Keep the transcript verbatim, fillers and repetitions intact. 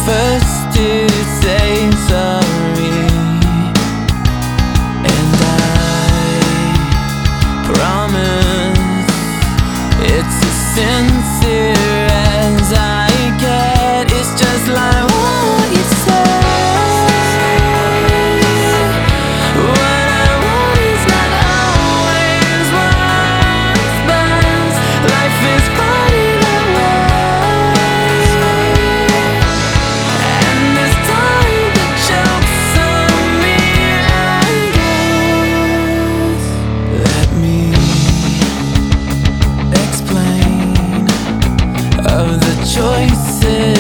first to say sorry, and I promise it's as sincere as I get. It's just like what you say. What I want is not always what's best. Life is funny that way, and there's time that chokes on me, I guess. Let me explain of the choices